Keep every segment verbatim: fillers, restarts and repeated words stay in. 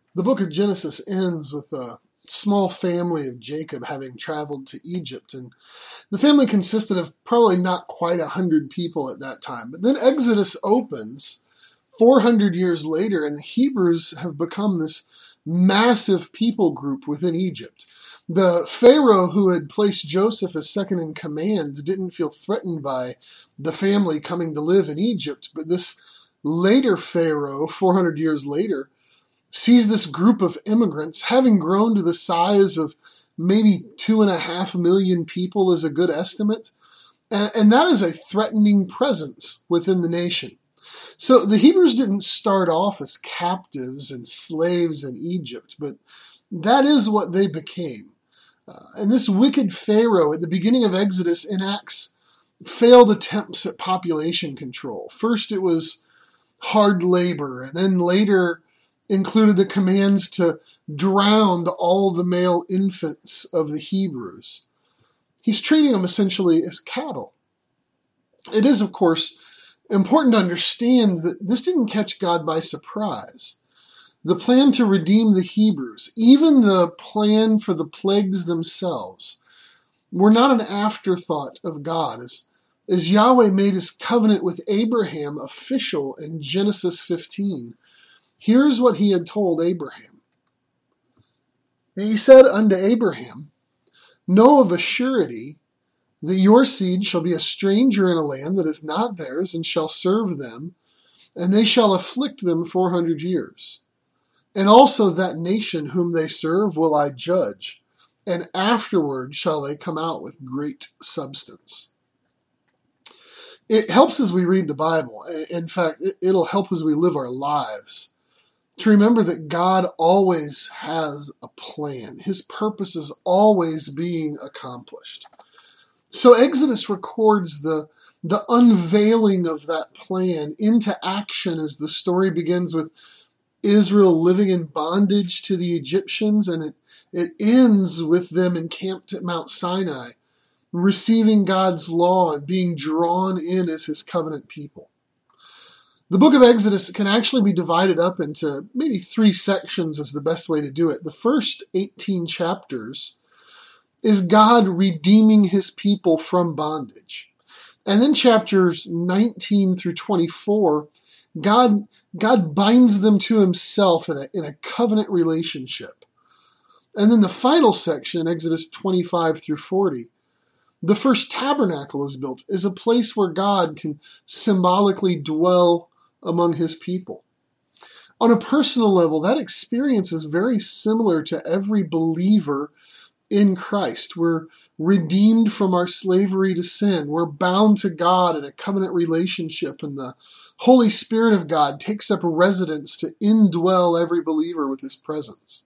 The book of Genesis ends with a small family of Jacob having traveled to Egypt, and the family consisted of probably not quite a hundred people at that time. But then Exodus opens four hundred years later, and the Hebrews have become this massive people group within Egypt. The Pharaoh who had placed Joseph as second in command didn't feel threatened by the family coming to live in Egypt, but this later Pharaoh, four hundred years later, sees this group of immigrants having grown to the size of maybe two and a half million people is a good estimate. And that is a threatening presence within the nation. So the Hebrews didn't start off as captives and slaves in Egypt, but that is what they became. Uh, and this wicked Pharaoh at the beginning of Exodus enacts failed attempts at population control. First it was hard labor, and then later included the commands to drown all the male infants of the Hebrews. He's treating them essentially as cattle. It is, of course, important to understand that this didn't catch God by surprise. The plan to redeem the Hebrews, even the plan for the plagues themselves, were not an afterthought of God, as, as Yahweh made his covenant with Abraham official in Genesis fifteen. Here's what he had told Abraham. And he said unto Abraham, Know of a surety that your seed shall be a stranger in a land that is not theirs, and shall serve them, and they shall afflict them four hundred years. And also that nation whom they serve will I judge, and afterward shall they come out with great substance. It helps as we read the Bible. In fact, it'll help as we live our lives to remember that God always has a plan. His purpose is always being accomplished. So Exodus records the, the unveiling of that plan into action as the story begins with Israel living in bondage to the Egyptians, and it, it ends with them encamped at Mount Sinai, receiving God's law and being drawn in as his covenant people. The book of Exodus can actually be divided up into maybe three sections is the best way to do it. The first eighteen chapters is God redeeming his people from bondage. And then chapters nineteen through twenty-four, God, God binds them to himself in a, in a covenant relationship. And then the final section, Exodus twenty-five through forty, the first tabernacle is built, is a place where God can symbolically dwell among his people. On a personal level, that experience is very similar to every believer in Christ. We're redeemed from our slavery to sin. We're bound to God in a covenant relationship, and the Holy Spirit of God takes up residence to indwell every believer with his presence.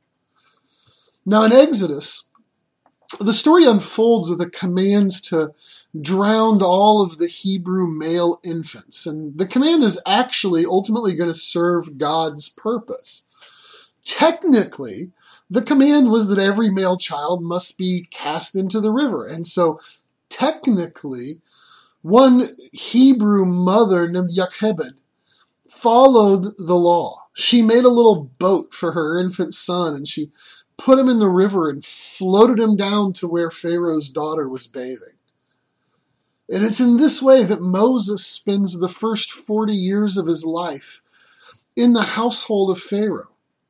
Now in Exodus, the story unfolds with a command to drown all of the Hebrew male infants. And the command is actually ultimately going to serve God's purpose. Technically, the command was that every male child must be cast into the river. And so technically, one Hebrew mother named Jochebed followed the law. She made a little boat for her infant son, and she put him in the river and floated him down to where Pharaoh's daughter was bathing. And it's in this way that Moses spends the first forty years of his life in the household of Pharaoh.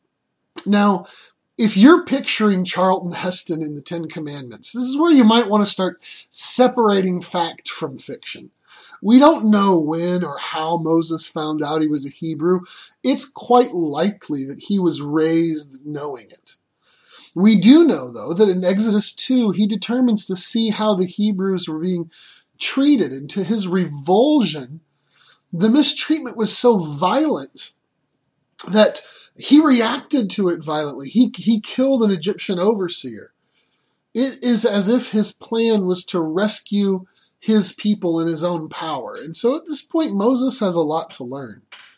Now, if you're picturing Charlton Heston in the Ten Commandments, this is where you might want to start separating fact from fiction. We don't know when or how Moses found out he was a Hebrew. It's quite likely that he was raised knowing it. We do know, though, that in Exodus two, he determines to see how the Hebrews were being treated, and to his revulsion, the mistreatment was so violent that he reacted to it violently. He, he killed an Egyptian overseer. It is as if his plan was to rescue his people in his own power. And so at this point, Moses has a lot to learn.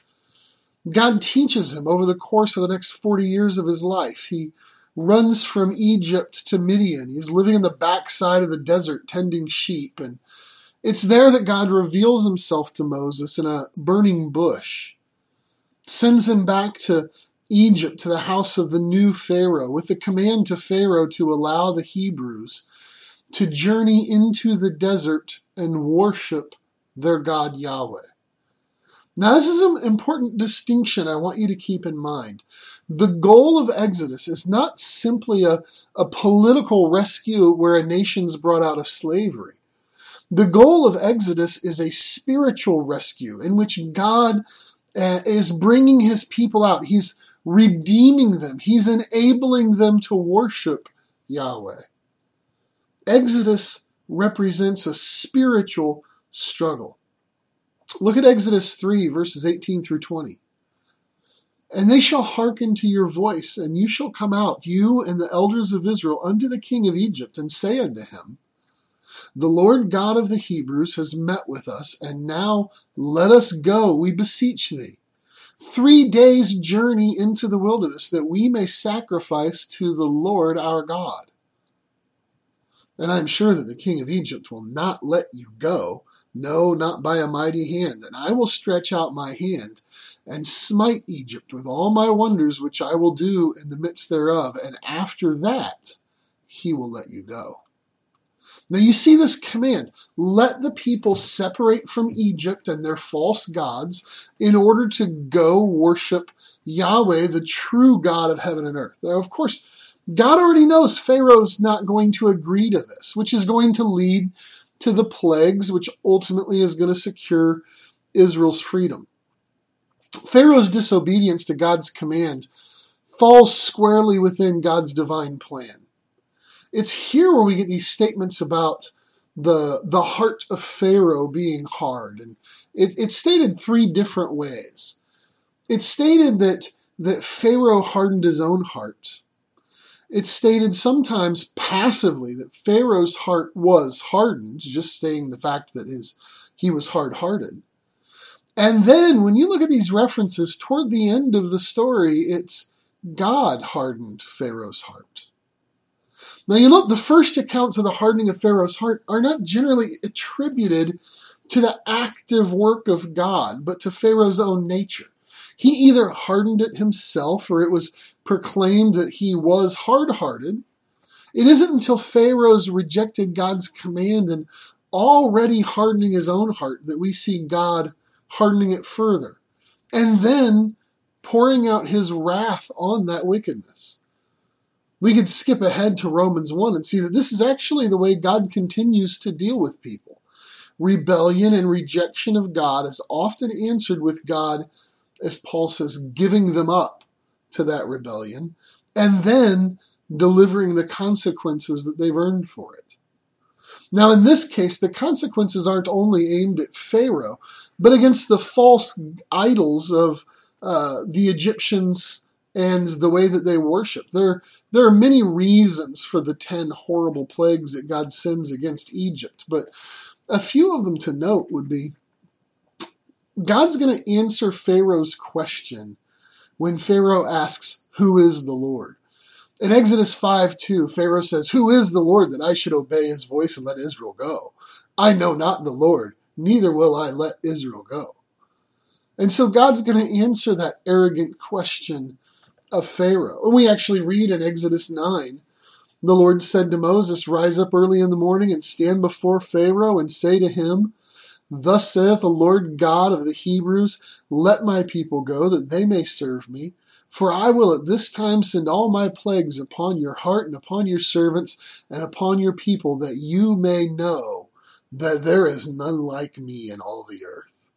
God teaches him over the course of the next forty years of his life. He runs from Egypt to Midian. He's living in the backside of the desert tending sheep, and it's there that God reveals himself to Moses in a burning bush, sends him back to Egypt to the house of the new Pharaoh, with the command to Pharaoh to allow the Hebrews to journey into the desert and worship their God Yahweh. Now, this is an important distinction I want you to keep in mind. The goal of Exodus is not simply a, a political rescue where a nation's brought out of slavery. The goal of Exodus is a spiritual rescue in which God uh, is bringing his people out. He's redeeming them. He's enabling them to worship Yahweh. Exodus represents a spiritual struggle. Look at Exodus three, verses eighteen through twenty. And they shall hearken to your voice, and you shall come out, you and the elders of Israel, unto the king of Egypt, and say unto him, The Lord God of the Hebrews has met with us, and now let us go, we beseech thee, three days' journey into the wilderness, that we may sacrifice to the Lord our God. And I am sure that the king of Egypt will not let you go, no, not by a mighty hand. And I will stretch out my hand and smite Egypt with all my wonders, which I will do in the midst thereof. And after that, he will let you go. Now you see this command. Let the people separate from Egypt and their false gods in order to go worship Yahweh, the true God of heaven and earth. Now, of course, God already knows Pharaoh's not going to agree to this, which is going to lead to the plagues, which ultimately is going to secure Israel's freedom. Pharaoh's disobedience to God's command falls squarely within God's divine plan. It's here where we get these statements about the, the heart of Pharaoh being hard. And it, it's stated three different ways. It's stated that, that Pharaoh hardened his own heart. It's stated sometimes passively that Pharaoh's heart was hardened, just stating the fact that his he was hard-hearted. And then when you look at these references toward the end of the story, it's God hardened Pharaoh's heart. Now you look, the first accounts of the hardening of Pharaoh's heart are not generally attributed to the active work of God, but to Pharaoh's own nature. He either hardened it himself, or it was proclaimed that he was hard-hearted. It isn't until Pharaoh's rejected God's command and already hardening his own heart that we see God hardening it further, and then pouring out his wrath on that wickedness. We could skip ahead to Romans one and see that this is actually the way God continues to deal with people. Rebellion and rejection of God is often answered with God, as Paul says, giving them up to that rebellion, and then delivering the consequences that they've earned for it. Now, in this case, the consequences aren't only aimed at Pharaoh, but against the false idols of uh, the Egyptians and the way that they worship. There, there are many reasons for the ten horrible plagues that God sends against Egypt, but a few of them to note would be God's going to answer Pharaoh's question when Pharaoh asks, who is the Lord? In Exodus five two, Pharaoh says, who is the Lord that I should obey his voice and let Israel go? I know not the Lord, neither will I let Israel go. And so God's going to answer that arrogant question of Pharaoh. And we actually read in Exodus nine, the Lord said to Moses, rise up early in the morning and stand before Pharaoh and say to him, thus saith the Lord God of the Hebrews, let my people go, that they may serve me. For I will at this time send all my plagues upon your heart and upon your servants and upon your people, that you may know that there is none like me in all the earth.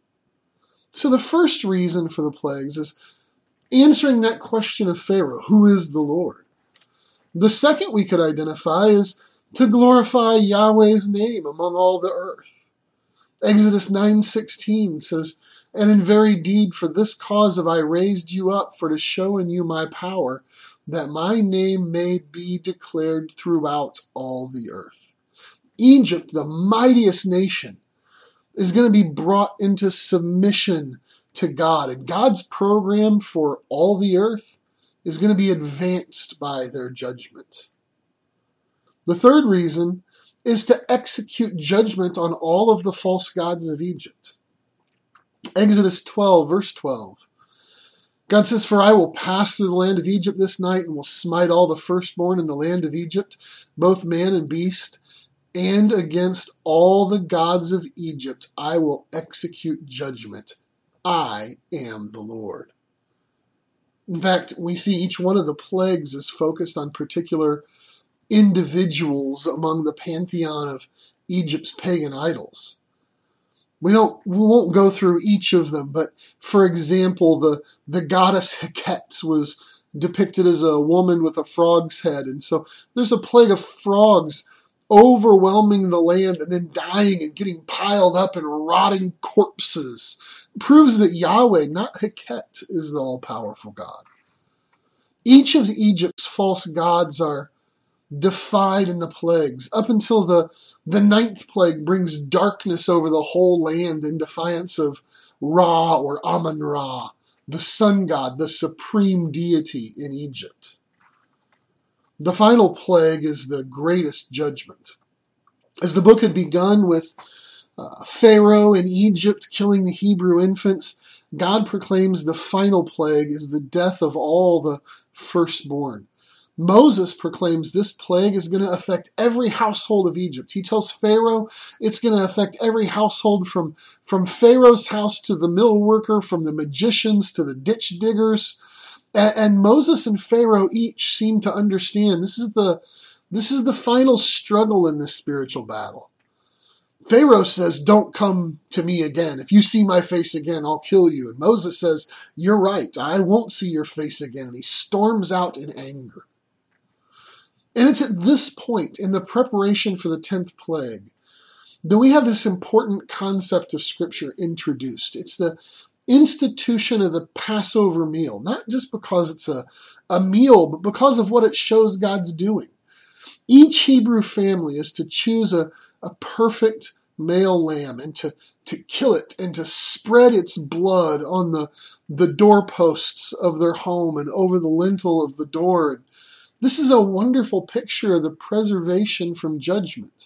So the first reason for the plagues is answering that question of Pharaoh, who is the Lord? The second we could identify is to glorify Yahweh's name among all the earth. Exodus nine sixteen says, and in very deed for this cause have I raised you up, for to show in you my power, that my name may be declared throughout all the earth. Egypt, the mightiest nation, is going to be brought into submission to God, and God's program for all the earth is going to be advanced by their judgment. The third reason is to execute judgment on all of the false gods of Egypt. Exodus twelve, verse twelve. God says, "For I will pass through the land of Egypt this night and will smite all the firstborn in the land of Egypt, both man and beast, and against all the gods of Egypt I will execute judgment. I am the Lord." In fact, we see each one of the plagues is focused on particular individuals among the pantheon of Egypt's pagan idols. We don't, we won't go through each of them, but for example, the, the goddess Heket was depicted as a woman with a frog's head. And so there's a plague of frogs overwhelming the land and then dying and getting piled up and rotting corpses. It proves that Yahweh, not Heket, is the all-powerful God. Each of Egypt's false gods are defied in the plagues, up until the, the ninth plague brings darkness over the whole land in defiance of Ra or Amun-Ra, the sun god, the supreme deity in Egypt. The final plague is the greatest judgment. As the book had begun with uh, Pharaoh in Egypt killing the Hebrew infants, God proclaims the final plague is the death of all the firstborn. Moses proclaims this plague is going to affect every household of Egypt. He tells Pharaoh it's going to affect every household from, from Pharaoh's house to the mill worker, from the magicians to the ditch diggers. And, and Moses and Pharaoh each seem to understand this is the, this is the final struggle in this spiritual battle. Pharaoh says, "Don't come to me again. If you see my face again, I'll kill you." And Moses says, "You're right. I won't see your face again." And he storms out in anger. And it's at this point in the preparation for the tenth plague that we have this important concept of Scripture introduced. It's the institution of the Passover meal, not just because it's a, a meal, but because of what it shows God's doing. Each Hebrew family is to choose a, a perfect male lamb and to, to kill it and to spread its blood on the, the doorposts of their home and over the lintel of the door. This is a wonderful picture of the preservation from judgment.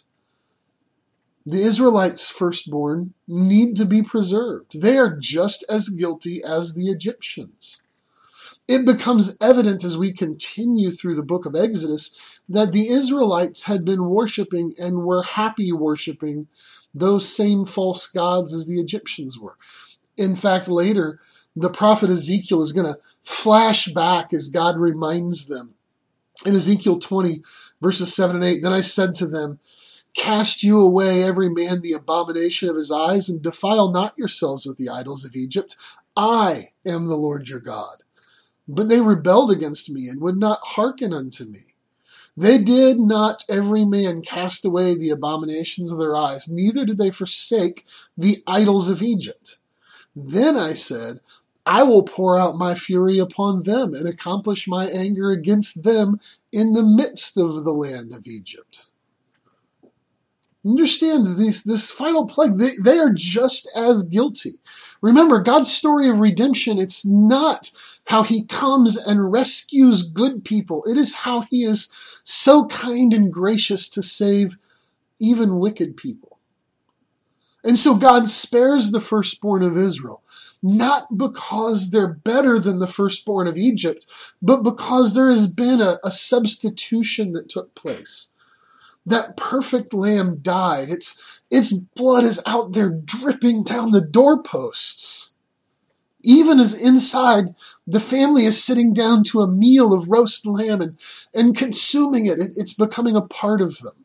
The Israelites' firstborn need to be preserved. They are just as guilty as the Egyptians. It becomes evident as we continue through the book of Exodus that the Israelites had been worshiping and were happy worshiping those same false gods as the Egyptians were. In fact, later, the prophet Ezekiel is going to flash back as God reminds them. In Ezekiel twenty, verses seven and eight, "Then I said to them, Cast you away every man the abomination of his eyes, and defile not yourselves with the idols of Egypt. I am the Lord your God. But they rebelled against me, and would not hearken unto me. They did not every man cast away the abominations of their eyes, neither did they forsake the idols of Egypt. Then I said, I will pour out my fury upon them and accomplish my anger against them in the midst of the land of Egypt." Understand that these, this final plague, they, they are just as guilty. Remember, God's story of redemption, it's not how he comes and rescues good people. It is how he is so kind and gracious to save even wicked people. And so God spares the firstborn of Israel, not because they're better than the firstborn of Egypt, but because there has been a, a substitution that took place. That perfect lamb died. Its, its blood is out there dripping down the doorposts. Even as inside, the family is sitting down to a meal of roast lamb and, and consuming it. it. It's becoming a part of them.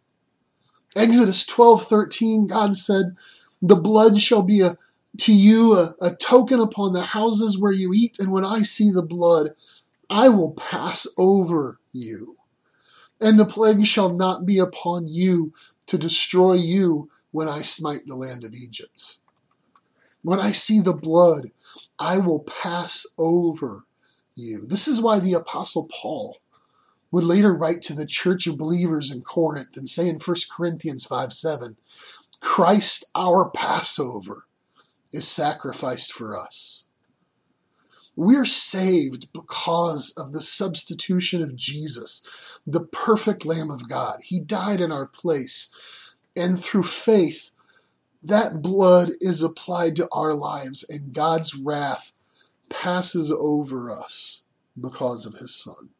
Exodus twelve thirteen, God said, "The blood shall be a to you a, a token upon the houses where you eat, and when I see the blood, I will pass over you. And the plague shall not be upon you to destroy you when I smite the land of Egypt. When I see the blood, I will pass over you." This is why the Apostle Paul would later write to the church of believers in Corinth and say in First Corinthians five seven, "Christ our Passover is sacrificed for us." We're saved because of the substitution of Jesus, the perfect Lamb of God. He died in our place. And through faith, that blood is applied to our lives, and God's wrath passes over us because of his Son.